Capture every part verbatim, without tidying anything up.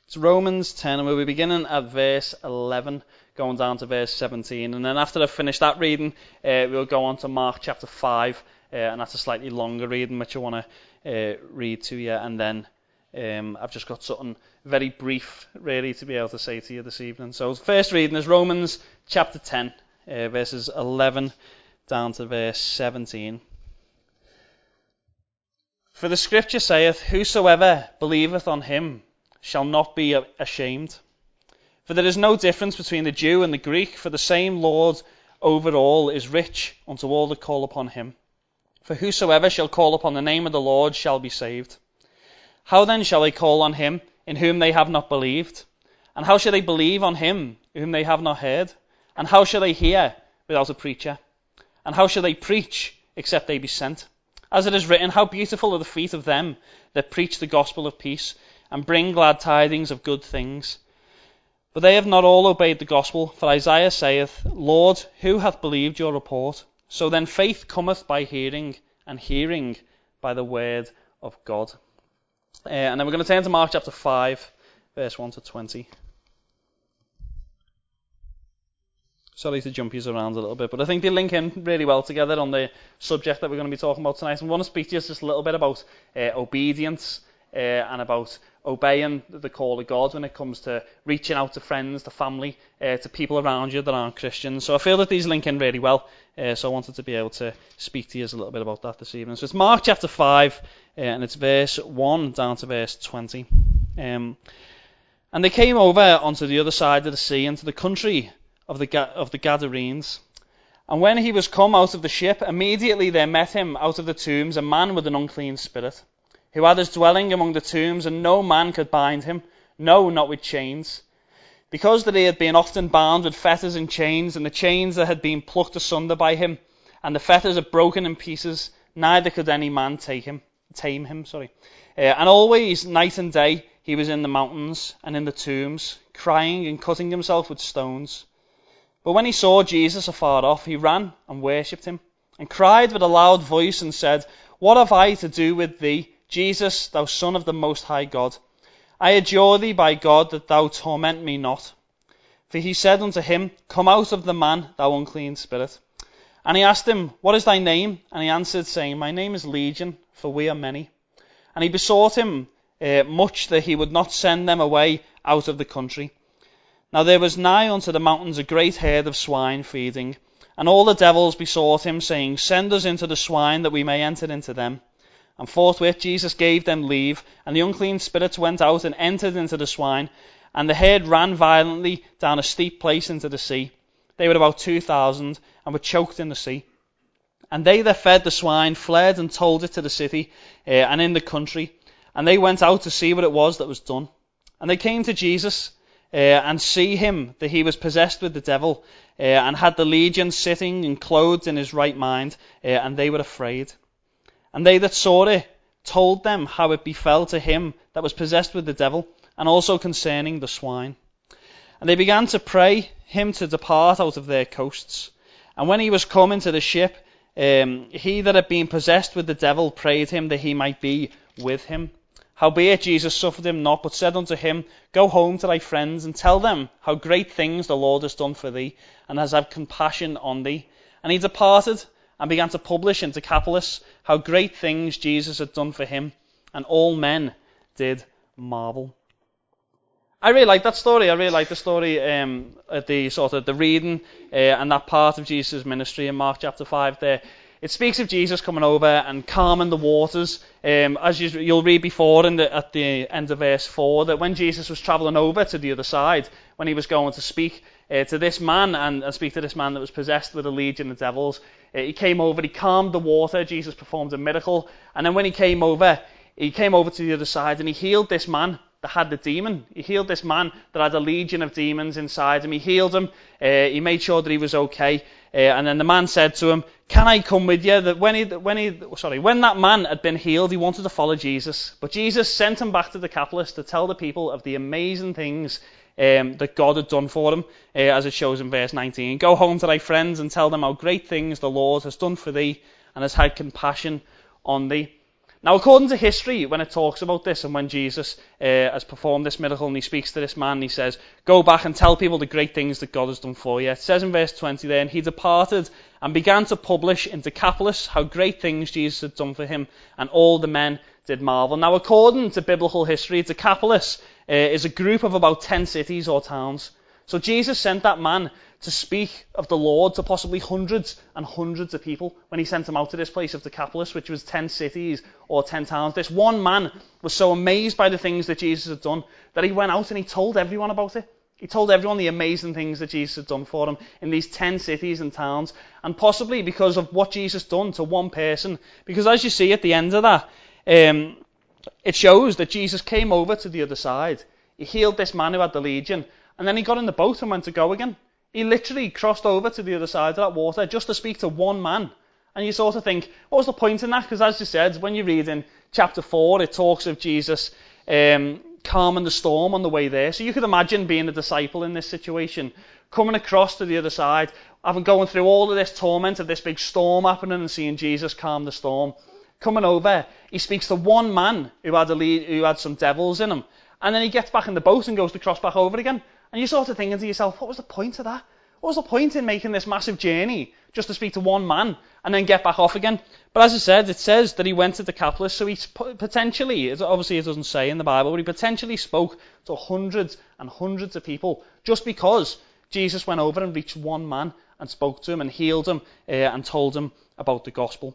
It's Romans ten, and we'll be beginning at verse eleven, going down to verse seventeen. And then after I've finished that reading, uh, we'll go on to Mark chapter five, uh, and that's a slightly longer reading, which I want to uh, read to you. And then um, I've just got something very brief, really, to be able to say to you this evening. So the first reading is Romans chapter ten, uh, verses eleven down to verse seventeen. For the scripture saith, Whosoever believeth on him shall not be ashamed. For there is no difference between the Jew and the Greek, for the same Lord over all is rich unto all that call upon him. For whosoever shall call upon the name of the Lord shall be saved. How then shall they call on him in whom they have not believed? And how shall they believe on him whom they have not heard? And how shall they hear without a preacher? And how shall they preach except they be sent? As it is written, how beautiful are the feet of them that preach the gospel of peace, and bring glad tidings of good things. But they have not all obeyed the gospel, for Isaiah saith, Lord, who hath believed your report? So then faith cometh by hearing, and hearing by the word of God. Uh, and then we're going to turn to Mark chapter five, verse one to twenty. Sorry to jump you around a little bit, but I think they link in really well together on the subject that we're going to be talking about tonight. And I want to speak to you just a little bit about uh, obedience uh, and about obeying the call of God when it comes to reaching out to friends, to family, uh, to people around you that aren't Christians. So I feel that these link in really well, uh, so I wanted to be able to speak to you a little bit about that this evening. So it's Mark chapter five, uh, and it's verse one down to verse twenty. Um, and they came over onto the other side of the sea, into the country of the of the Gadarenes. And when he was come out of the ship, immediately there met him out of the tombs a man with an unclean spirit, who had his dwelling among the tombs, and no man could bind him, no, not with chains, because that he had been often bound with fetters and chains, and the chains that had been plucked asunder by him, and the fetters had broken in pieces, neither could any man take him, tame him. Sorry. Uh, and always, night and day, he was in the mountains and in the tombs, crying and cutting himself with stones. But when he saw Jesus afar off, he ran and worshipped him, and cried with a loud voice, and said, What have I to do with thee, Jesus, thou Son of the Most High God? I adjure thee by God that thou torment me not. For he said unto him, Come out of the man, thou unclean spirit. And he asked him, What is thy name? And he answered, saying, My name is Legion, for we are many. And he besought him uh, much that he would not send them away out of the country. Now there was nigh unto the mountains a great herd of swine feeding. And all the devils besought him, saying, Send us into the swine, that we may enter into them. And forthwith Jesus gave them leave, and the unclean spirits went out and entered into the swine, and the herd ran violently down a steep place into the sea. They were about two thousand, and were choked in the sea. And they that fed the swine fled and told it to the city uh, and in the country, and they went out to see what it was that was done. And they came to Jesus, uh, and see him, that he was possessed with the devil, uh, and had the legion sitting and clothed in his right mind, uh, and they were afraid. And they that saw it told them how it befell to him that was possessed with the devil, and also concerning the swine. And they began to pray him to depart out of their coasts. And when he was come into the ship, um, he that had been possessed with the devil prayed him that he might be with him. Howbeit Jesus suffered him not, but said unto him, Go home to thy friends, and tell them how great things the Lord has done for thee, and has had compassion on thee. And he departed, and began to publish in Decapolis how great things Jesus had done for him, and all men did marvel. I really like that story. I really like the story, um, at the sort of the reading uh, and that part of Jesus' ministry in Mark chapter five there. It speaks of Jesus coming over and calming the waters. Um, as you, you'll read before in the, at the end of verse four, that when Jesus was travelling over to the other side, when he was going to speak uh, to this man and, and speak to this man that was possessed with a legion of devils, uh, he came over, he calmed the water, Jesus performed a miracle, and then when he came over, he came over to the other side and he healed this man that had the demon. He healed this man that had a legion of demons inside him. He healed him. Uh, he made sure that he was okay. Uh, and then the man said to him, Can I come with you? That when he, when he, sorry, when that man had been healed, he wanted to follow Jesus. But Jesus sent him back to Decapolis to tell the people of the amazing things um, that God had done for him, uh, as it shows in verse nineteen. Go home to thy friends and tell them how great things the Lord has done for thee, and has had compassion on thee. Now, according to history, when it talks about this and when Jesus uh, has performed this miracle and he speaks to this man and he says, go back and tell people the great things that God has done for you. It says in verse twenty there, and he departed and began to publish in Decapolis how great things Jesus had done for him, and all the men did marvel. Now, according to biblical history, Decapolis uh, is a group of about ten cities or towns. So Jesus sent that man to speak of the Lord to possibly hundreds and hundreds of people when he sent him out to this place of Decapolis, which was ten cities or ten towns. This one man was so amazed by the things that Jesus had done that he went out and he told everyone about it. He told everyone the amazing things that Jesus had done for him in these ten cities and towns, and possibly because of what Jesus done to one person. Because as you see at the end of that, um, it shows that Jesus came over to the other side. He healed this man who had the legion, and then he got in the boat and went to go again. He literally crossed over to the other side of that water just to speak to one man. And you sort of think, what was the point in that? Because as you said, when you read in chapter four, it talks of Jesus um, calming the storm on the way there. So you could imagine being a disciple in this situation, coming across to the other side, having going through all of this torment of this big storm happening and seeing Jesus calm the storm. Coming over, he speaks to one man who had, a lead, who had some devils in him. And then he gets back in the boat and goes to cross back over again. And you're sort of thinking to yourself, what was the point of that? What was the point in making this massive journey just to speak to one man and then get back off again? But as I said, it says that he went to Decapolis, so he potentially, obviously it doesn't say in the Bible, but he potentially spoke to hundreds and hundreds of people just because Jesus went over and reached one man and spoke to him and healed him uh, and told him about the gospel.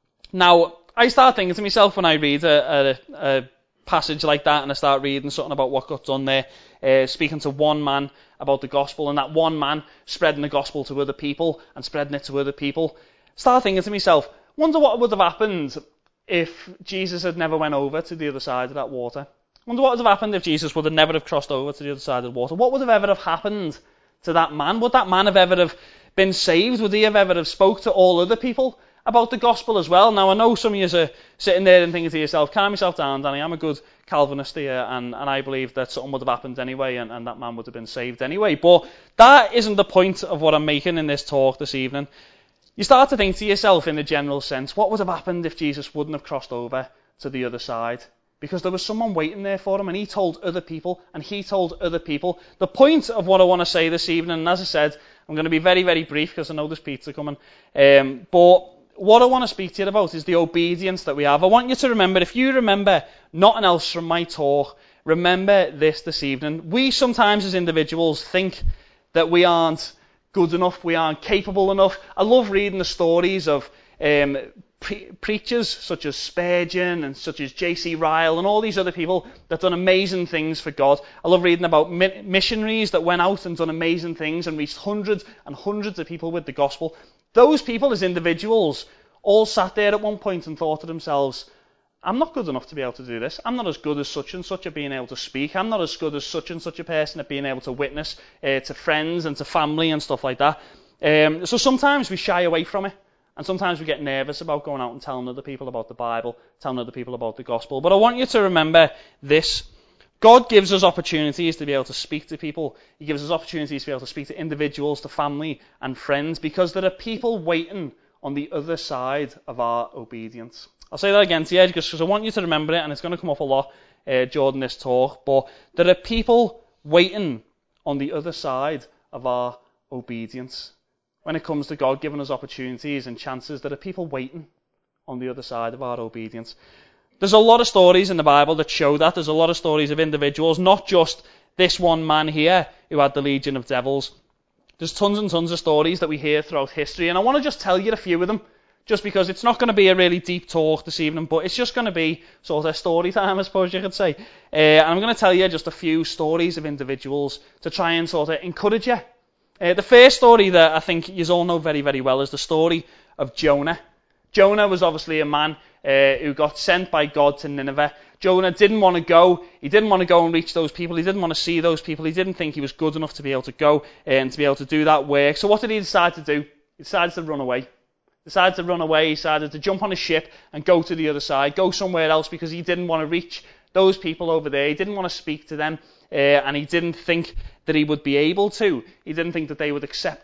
Now, I start thinking to myself when I read a, a, a passage like that and I start reading something about what got done there, uh, speaking to one man about the gospel and that one man spreading the gospel to other people and spreading it to other people, start thinking to myself, wonder what would have happened if Jesus had never went over to the other side of that water. Wonder what would have happened if Jesus would have never have crossed over to the other side of the water. What would have ever have happened to that man? Would that man have ever have been saved? Would he have ever have spoke to all other people about the gospel as well? Now, I know some of you are sitting there and thinking to yourself, calm yourself down, Danny, I'm a good Calvinist here, and, and I believe that something would have happened anyway, and, and that man would have been saved anyway. But that isn't the point of what I'm making in this talk this evening. You start to think to yourself in the general sense, what would have happened if Jesus wouldn't have crossed over to the other side? Because there was someone waiting there for him, and he told other people, and he told other people. The point of what I want to say this evening, and as I said, I'm going to be very, very brief because I know there's pizza coming, um, but what I want to speak to you about is the obedience that we have. I want you to remember, if you remember nothing else from my talk, remember this this evening. We sometimes as individuals think that we aren't good enough, we aren't capable enough. I love reading the stories of um, pre- preachers such as Spurgeon and such as J C Ryle and all these other people that done amazing things for God. I love reading about mi- missionaries that went out and done amazing things and reached hundreds and hundreds of people with the gospel. Those people as individuals all sat there at one point and thought to themselves, I'm not good enough to be able to do this. I'm not as good as such and such at being able to speak. I'm not as good as such and such a person at being able to witness uh, to friends and to family and stuff like that. Um, so sometimes we shy away from it. And sometimes we get nervous about going out and telling other people about the Bible, telling other people about the gospel. But I want you to remember this. God gives us opportunities to be able to speak to people. He gives us opportunities to be able to speak to individuals, to family and friends, because there are people waiting on the other side of our obedience. I'll say that again to you because I want you to remember it, and it's going to come up a lot uh, during this talk, but there are people waiting on the other side of our obedience. When it comes to God giving us opportunities and chances, there are people waiting on the other side of our obedience. There's a lot of stories in the Bible that show that. There's a lot of stories of individuals, not just this one man here who had the legion of devils. There's tons and tons of stories that we hear throughout history, and I want to just tell you a few of them, just because it's not going to be a really deep talk this evening, but it's just going to be sort of story time, I suppose you could say. Uh, and I'm going to tell you just a few stories of individuals to try and sort of encourage you. Uh, the first story that I think you all know very, very well is the story of Jonah. Jonah was obviously a man uh, who got sent by God to Nineveh. Jonah didn't want to go. He didn't want to go and reach those people. He didn't want to see those people. He didn't think he was good enough to be able to go and to be able to do that work. So what did he decide to do? He decided to run away. He decided to run away. He decided to jump on a ship and go to the other side, go somewhere else because he didn't want to reach those people over there. He didn't want to speak to them, uh, and he didn't think that he would be able to. He didn't think that they would accept him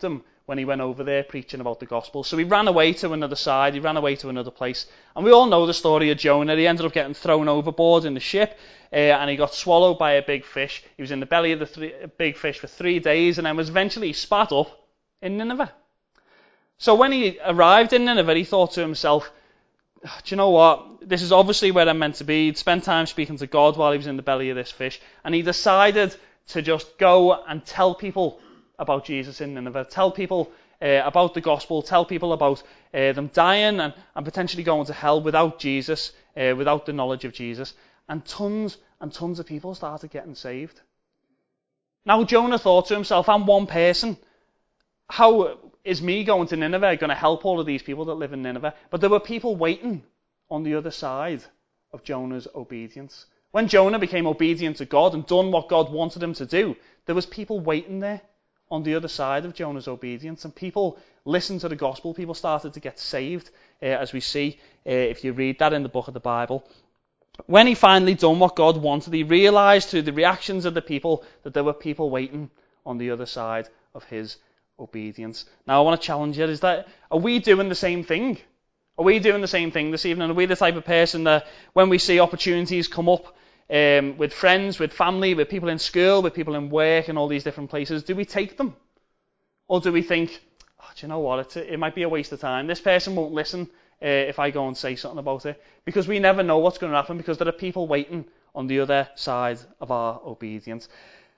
when he went over there preaching about the gospel. So he ran away to another side, he ran away to another place. And we all know the story of Jonah. He ended up getting thrown overboard in the ship, uh, and he got swallowed by a big fish. He was in the belly of the three, big fish for three days, and then was eventually spat up in Nineveh. So when he arrived in Nineveh, he thought to himself, do you know what? This is obviously where I'm meant to be. He'd spent time speaking to God while he was in the belly of this fish, and he decided to just go and tell people about Jesus in Nineveh, tell people uh, about the gospel, tell people about uh, them dying and, and potentially going to hell without Jesus, uh, without the knowledge of Jesus. And tons and tons of people started getting saved. Now Jonah thought to himself, I'm one person. How is me going to Nineveh going to help all of these people that live in Nineveh? But there were people waiting on the other side of Jonah's obedience. When Jonah became obedient to God and done what God wanted him to do, there was people waiting there on the other side of Jonah's obedience, and people listened to the gospel. People started to get saved, uh, as we see uh, if you read that in the book of the Bible. When he finally done what God wanted, he realized through the reactions of the people that there were people waiting on the other side of his obedience. Now I want to challenge you, is that, are we doing the same thing? Are we doing the same thing this evening? Are we the type of person that when we see opportunities come up um, with friends, with family, with people in school, with people in work and all these different places, do we take them? Or do we think, oh, do you know what, it's a, it might be a waste of time. This person won't listen uh, if I go and say something about it. Because we never know what's going to happen, because there are people waiting on the other side of our obedience.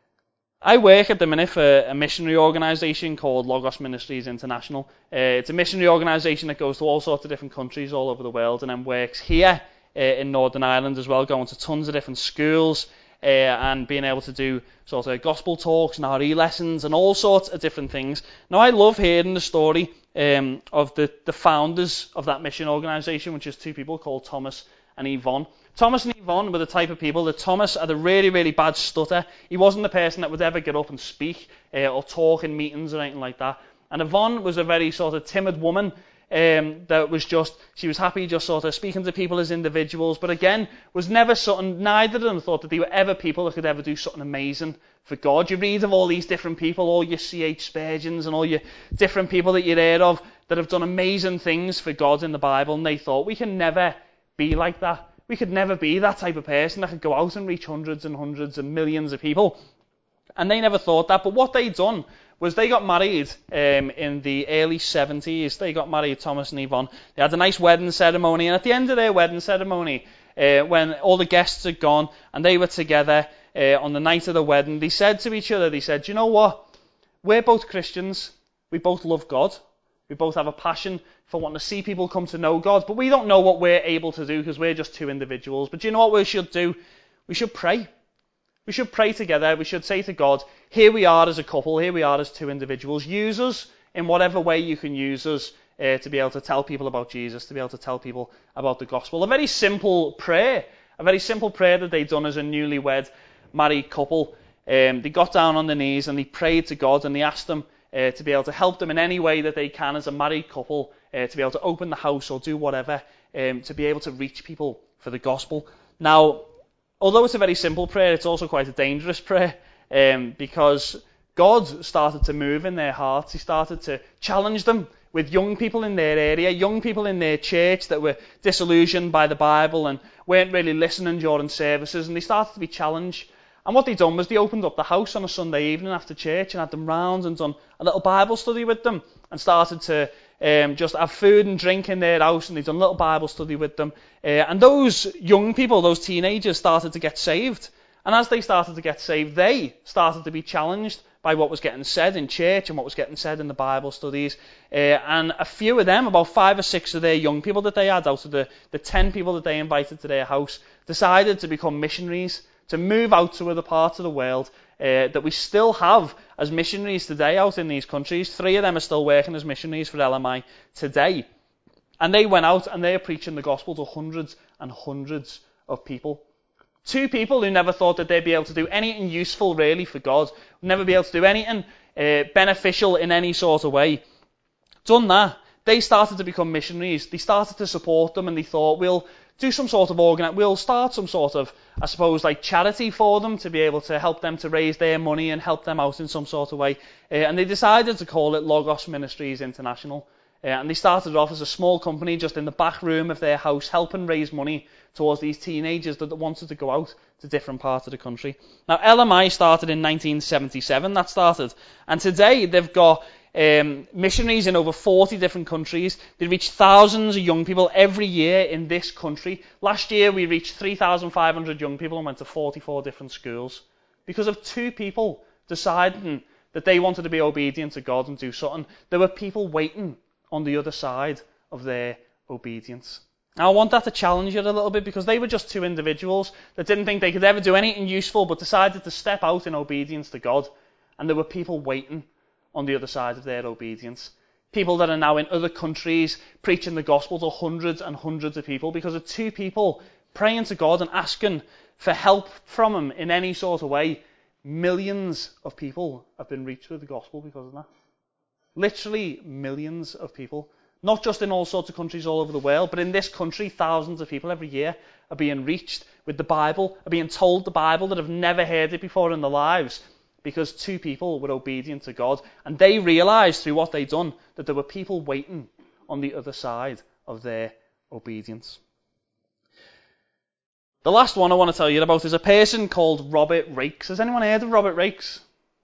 I work at the minute for a missionary organisation called Logos Ministries International. Uh, it's a missionary organisation that goes to all sorts of different countries all over the world, and then works here uh, in Northern Ireland as well, going to tons of different schools uh, and being able to do sort of gospel talks and R E lessons and all sorts of different things. Now I love hearing the story um, of the, the founders of that mission organisation, which is two people called Thomas and Yvonne. Thomas and Yvonne were the type of people that Thomas had a really, really bad stutter. He wasn't the person that would ever get up and speak uh, or talk in meetings or anything like that. And Yvonne was a very sort of timid woman um, that was just, she was happy just sort of speaking to people as individuals, but again, was never something, neither of them thought that they were ever people that could ever do something amazing for God. You read of all these different people, all your C H Spurgeons and all your different people that you've heard of that have done amazing things for God in the Bible, and they thought, we can never be like that. We could never be that type of person that could go out and reach hundreds and hundreds and millions of people. And they never thought that. But what they'd done was they got married um, in the early seventies. They got married, Thomas and Yvonne. They had a nice wedding ceremony. And at the end of their wedding ceremony, uh, when all the guests had gone and they were together uh, on the night of the wedding, they said to each other, they said, you know what? We're both Christians. We both love God. We both have a passion for wanting to see people come to know God, but we don't know what we're able to do because we're just two individuals. But do you know what we should do? We should pray. We should pray together. We should say to God, here we are as a couple, here we are as two individuals. Use us in whatever way you can use us uh, to be able to tell people about Jesus, to be able to tell people about the gospel. A very simple prayer, a very simple prayer that they'd done as a newlywed married couple. Um, they got down on their knees and they prayed to God and they asked him Uh, to be able to help them in any way that they can as a married couple, uh, to be able to open the house or do whatever, um, to be able to reach people for the gospel. Now, although it's a very simple prayer, it's also quite a dangerous prayer, um, because God started to move in their hearts. He started to challenge them with young people in their area, young people in their church that were disillusioned by the Bible and weren't really listening during services, and they started to be challenged. And what they done was they opened up the house on a Sunday evening after church and had them round and done a little Bible study with them and started to um, just have food and drink in their house, and they've done a little Bible study with them. Uh, and those young people, those teenagers, started to get saved. And as they started to get saved, they started to be challenged by what was getting said in church and what was getting said in the Bible studies. Uh, and a few of them, about five or six of their young people that they had out of the, the ten people that they invited to their house, decided to become missionaries, to move out to other parts of the world uh, that we still have as missionaries today out in these countries. Three of them are still working as missionaries for L M I today. And they went out and they are preaching the gospel to hundreds and hundreds of people. Two people who never thought that they'd be able to do anything useful really for God, never be able to do anything uh, beneficial in any sort of way. Done that. They started to become missionaries. They started to support them and they thought, we'll do some sort of organ. We'll start some sort of, I suppose, like charity for them to be able to help them to raise their money and help them out in some sort of way. Uh, and they decided to call it Logos Ministries International. Uh, and they started off as a small company just in the back room of their house, helping raise money towards these teenagers that wanted to go out to different parts of the country. Now, L M I started in nineteen seventy-seven, that started. And today they've got um, missionaries in over forty different countries. They reach thousands of young people every year in this country. Last year we reached three thousand five hundred young people and went to forty-four different schools. Because of two people deciding that they wanted to be obedient to God and do something. There were people waiting on the other side of their obedience. Now I want that to challenge you a little bit, because they were just two individuals that didn't think they could ever do anything useful but decided to step out in obedience to God. And there were people waiting on the other side of their obedience. People that are now in other countries preaching the gospel to hundreds and hundreds of people because of two people praying to God and asking for help from him in any sort of way. Millions of people have been reached with the gospel because of that. Literally millions of people. Not just in all sorts of countries all over the world, but in this country, thousands of people every year are being reached with the Bible, are being told the Bible that have never heard it before in their lives, because two people were obedient to God, and they realised through what they'd done that there were people waiting on the other side of their obedience. The last one I want to tell you about is a person called Robert Raikes. Has anyone heard of Robert Raikes?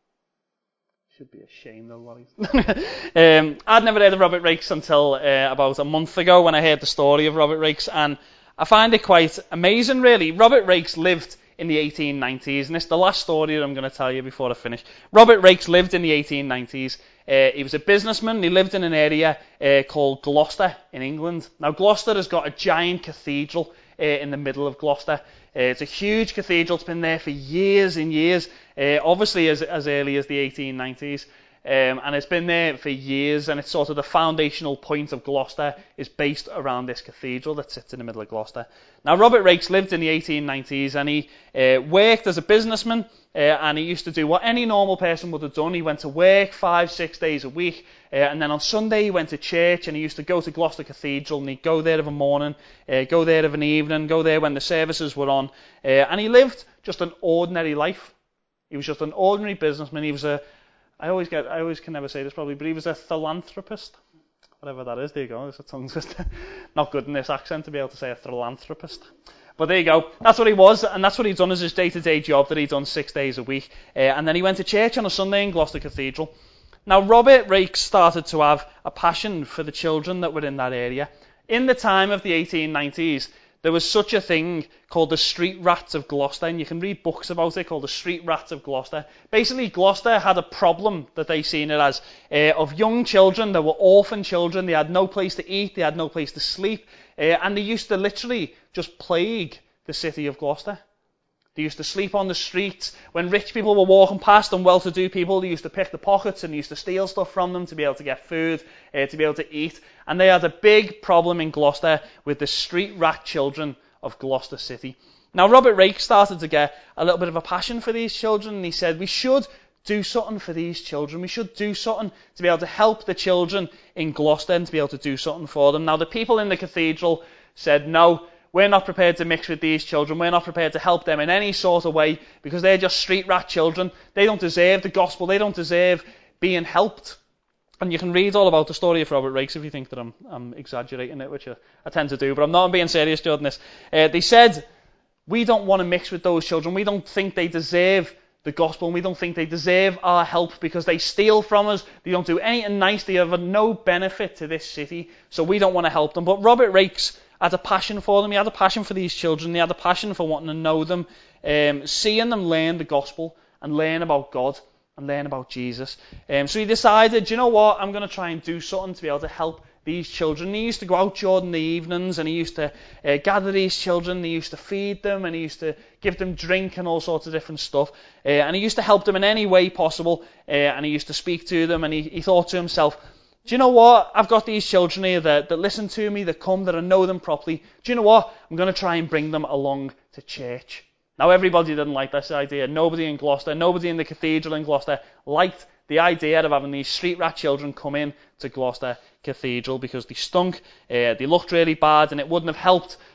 Should be ashamed of what he's... um, I'd never heard of Robert Raikes until uh, about a month ago when I heard the story of Robert Raikes, and I find it quite amazing, really. Robert Raikes lived in the eighteen nineties, and it's the last story that I'm going to tell you before I finish. Robert Raikes lived in the eighteen nineties. Uh, he was a businessman. He lived in an area uh, called Gloucester in England. Now, Gloucester has got a giant cathedral uh, in the middle of Gloucester. Uh, it's a huge cathedral. It's been there for years and years, uh, obviously as, as early as the eighteen nineties. Um, and it's been there for years, and it's sort of the foundational point of Gloucester is based around this cathedral that sits in the middle of Gloucester. Now, Robert Raikes lived in the eighteen nineties, and he uh, worked as a businessman, uh, and he used to do what any normal person would have done. He went to work five, six days a week, uh, and then on Sunday he went to church, and he used to go to Gloucester Cathedral, and he'd go there of a morning, uh, go there of an evening, go there when the services were on, uh, and he lived just an ordinary life. He was just an ordinary businessman. He was a I always get, I always can never say this probably, but he was a philanthropist. Whatever that is, there you go. It's a tongue twister. Not good in this accent to be able to say a philanthropist. But there you go. That's what he was, and that's what he'd done as his day-to-day job that he'd done six days a week. Uh, and then he went to church on a Sunday in Gloucester Cathedral. Now, Robert Raikes started to have a passion for the children that were in that area. In the time of the eighteen nineties, there was such a thing called the Street Rats of Gloucester, and you can read books about it called the Street Rats of Gloucester. Basically, Gloucester had a problem that they seen it as uh, of young children. There were orphan children. They had no place to eat. They had no place to sleep. Uh, and they used to literally just plague the city of Gloucester. They used to sleep on the streets. When rich people were walking past and well-to-do people, they used to pick the pockets and they used to steal stuff from them to be able to get food, uh, to be able to eat. And they had a big problem in Gloucester with the street rat children of Gloucester City. Now, Robert Raikes started to get a little bit of a passion for these children, and he said, we should do something for these children. We should do something to be able to help the children in Gloucester and to be able to do something for them. Now, the people in the cathedral said, no, we're not prepared to mix with these children. We're not prepared to help them in any sort of way because they're just street rat children. They don't deserve the gospel. They don't deserve being helped. And you can read all about the story of Robert Raikes if you think that I'm, I'm exaggerating it, which I, I tend to do. But I'm not being serious during this. Uh, they said, we don't want to mix with those children. We don't think they deserve the gospel, and we don't think they deserve our help because they steal from us. They don't do anything nice. They have no benefit to this city. So we don't want to help them. But Robert Raikes had a passion for them. He had a passion for these children. He had a passion for wanting to know them, um, seeing them learn the gospel and learn about God and learn about Jesus. Um, so he decided, you know what, I'm going to try and do something to be able to help these children. He used to go out during the evenings and he used to uh, gather these children. He used to feed them and he used to give them drink and all sorts of different stuff. Uh, and he used to help them in any way possible. Uh, and he used to speak to them, and he, he thought to himself, do you know what? I've got these children here that, that listen to me, that come, that I know them properly. Do you know what? I'm going to try and bring them along to church. Now, everybody didn't like this idea. Nobody in Gloucester, nobody in the cathedral in Gloucester liked the idea of having these street rat children come in to Gloucester Cathedral because they stunk, uh, they looked really bad, and it wouldn't have helped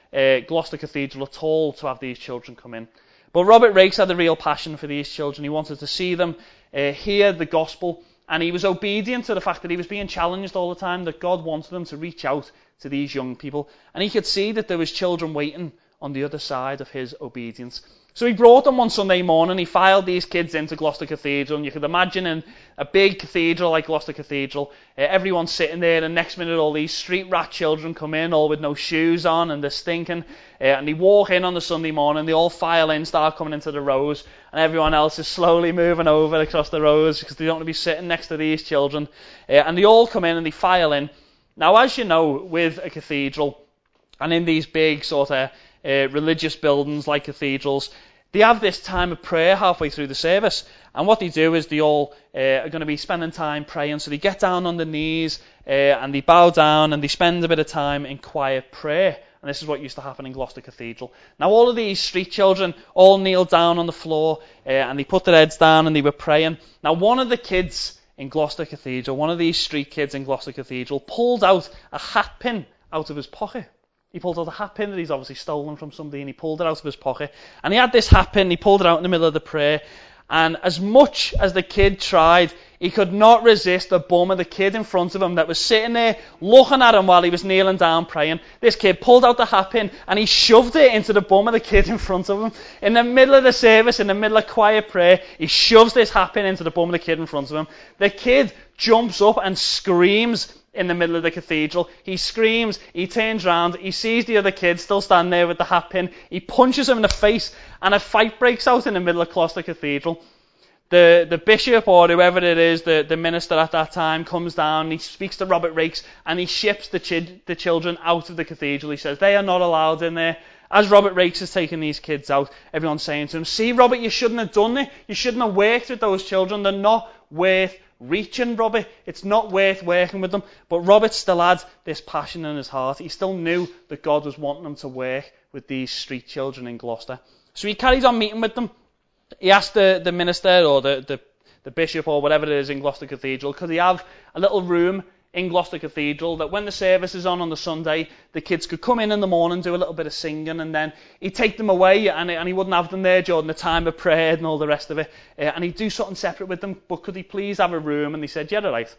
uh, Gloucester Cathedral at all to have these children come in. But Robert Raikes had a real passion for these children. He wanted to see them uh, hear the gospel, and he was obedient to the fact that he was being challenged all the time, that God wanted him to reach out to these young people. And he could see that there was children waiting on the other side of his obedience. So he brought them one Sunday morning. He filed these kids into Gloucester Cathedral, and you could imagine in a big cathedral like Gloucester Cathedral, uh, everyone's sitting there, and next minute all these street rat children come in, all with no shoes on, and they're stinking, uh, and they walk in on the Sunday morning, they all file in, start coming into the rows, and everyone else is slowly moving over across the rows because they don't want to be sitting next to these children, uh, and they all come in and they file in. Now, as you know, with a cathedral, and in these big sort of uh, religious buildings like cathedrals, they have this time of prayer halfway through the service. And what they do is they all uh, are going to be spending time praying. So they get down on their knees uh, and they bow down and they spend a bit of time in quiet prayer. And this is what used to happen in Gloucester Cathedral. Now all of these street children all kneel down on the floor uh, and they put their heads down and they were praying. Now one of the kids in Gloucester Cathedral, one of these street kids in Gloucester Cathedral, pulled out a hat pin out of his pocket. He pulled out a hat pin that he's obviously stolen from somebody, and he pulled it out of his pocket. And he had this hat pin, he pulled it out in the middle of the prayer. And as much as the kid tried, he could not resist the bum of the kid in front of him that was sitting there looking at him while he was kneeling down praying. This kid pulled out the hat pin and he shoved it into the bum of the kid in front of him. In the middle of the service, in the middle of quiet prayer, he shoves this hat pin into the bum of the kid in front of him. The kid jumps up and screams in the middle of the cathedral. He screams, he turns round, he sees the other kid still standing there with the hat pin, he punches him in the face, and a fight breaks out in the middle of Gloucester Cathedral. The the bishop, or whoever it is, the, the minister at that time, comes down, and he speaks to Robert Raikes, and he ships the, ch- the children out of the cathedral. He says, they are not allowed in there. As Robert Raikes is taking these kids out, everyone's saying to him, see, Robert, you shouldn't have done it. You shouldn't have worked with those children. They're not worth reaching, Robert. It's not worth working with them. But Robert still had this passion in his heart. He still knew that God was wanting him to work with these street children in Gloucester. So he carries on meeting with them. He asked the, the minister or the, the, the bishop or whatever it is in Gloucester Cathedral, could he have a little room in Gloucester Cathedral that when the service is on on the Sunday, the kids could come in in the morning, do a little bit of singing, and then he'd take them away, and, and he wouldn't have them there during the time of prayer and all the rest of it, uh, and he'd do something separate with them, but could he please have a room? And they said, yeah, all right.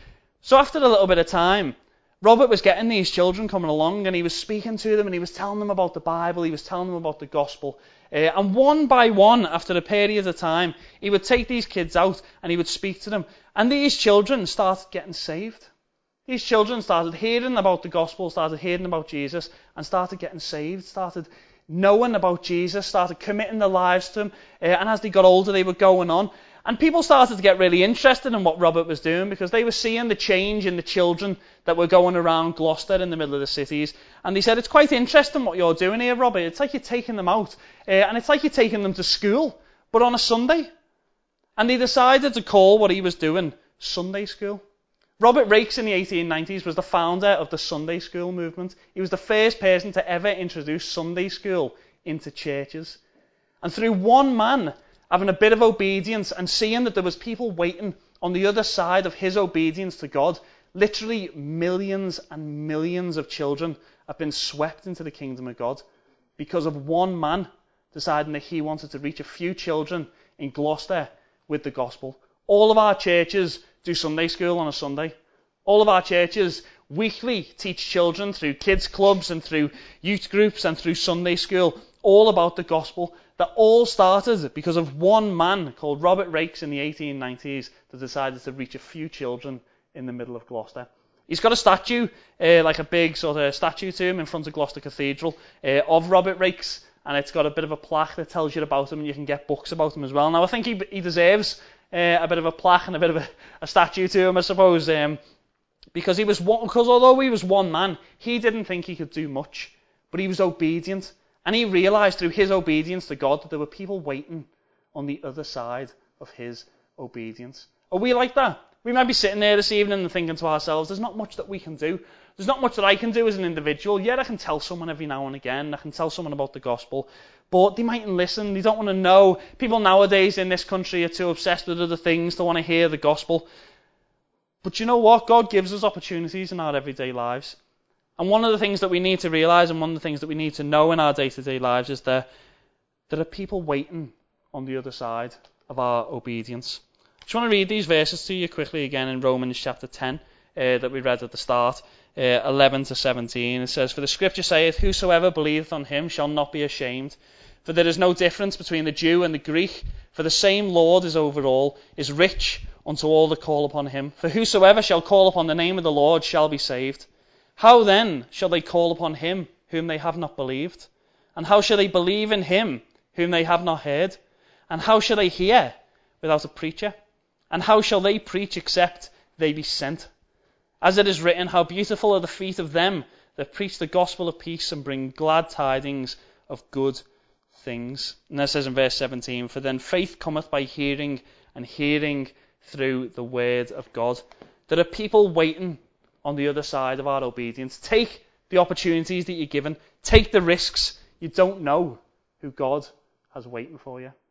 So after a little bit of time, Robert was getting these children coming along, and he was speaking to them, and he was telling them about the Bible, he was telling them about the gospel, uh, and one by one, after a period of time, he would take these kids out, and he would speak to them, and these children started getting saved. These children started hearing about the gospel, started hearing about Jesus, and started getting saved, started knowing about Jesus, started committing their lives to him, uh, and as they got older, they were going on. And people started to get really interested in what Robert was doing, because they were seeing the change in the children that were going around Gloucester in the middle of the cities. And they said, it's quite interesting what you're doing here, Robert. It's like you're taking them out, uh, and it's like you're taking them to school, but on a Sunday. And they decided to call what he was doing Sunday school. Robert Raikes in the eighteen nineties was the founder of the Sunday school movement. He was the first person to ever introduce Sunday school into churches. And through one man having a bit of obedience and seeing that there was people waiting on the other side of his obedience to God, literally millions and millions of children have been swept into the kingdom of God because of one man deciding that he wanted to reach a few children in Gloucester with the gospel. All of our churches do Sunday school on a Sunday. All of our churches weekly teach children through kids clubs and through youth groups and through Sunday school all about the gospel. That all started because of one man called Robert Raikes in the eighteen nineties that decided to reach a few children in the middle of Gloucester. He's got a statue, uh, like a big sort of statue to him in front of Gloucester Cathedral uh, of Robert Raikes, and it's got a bit of a plaque that tells you about him, and you can get books about him as well. Now, I think he, he deserves uh, a bit of a plaque and a bit of a, a statue to him, I suppose, um, because he was one, because although he was one man, he didn't think he could do much, but he was obedient, and he realised through his obedience to God that there were people waiting on the other side of his obedience. Are we like that? We might be sitting there this evening and thinking to ourselves, there's not much that we can do. There's not much that I can do as an individual. Yeah, I can tell someone every now and again. I can tell someone about the gospel. But they mightn't listen. They don't want to know. People nowadays in this country are too obsessed with other things to want to hear the gospel. But you know what? God gives us opportunities in our everyday lives. And one of the things that we need to realise, and one of the things that we need to know in our day-to-day lives, is that there are people waiting on the other side of our obedience. I just want to read these verses to you quickly again in Romans chapter ten uh, that we read at the start, uh, eleven to seventeen. It says, "For the scripture saith, Whosoever believeth on him shall not be ashamed. For there is no difference between the Jew and the Greek, for the same Lord is over all, is rich unto all that call upon him. For whosoever shall call upon the name of the Lord shall be saved. How then shall they call upon him whom they have not believed? And how shall they believe in him whom they have not heard? And how shall they hear without a preacher? And how shall they preach except they be sent? As it is written, How beautiful are the feet of them that preach the gospel of peace and bring glad tidings of good things." And that says in verse seventeen, "For then faith cometh by hearing, and hearing through the word of God." There are people waiting on the other side of our obedience. Take the opportunities that you're given. Take the risks. You don't know who God has waiting for you.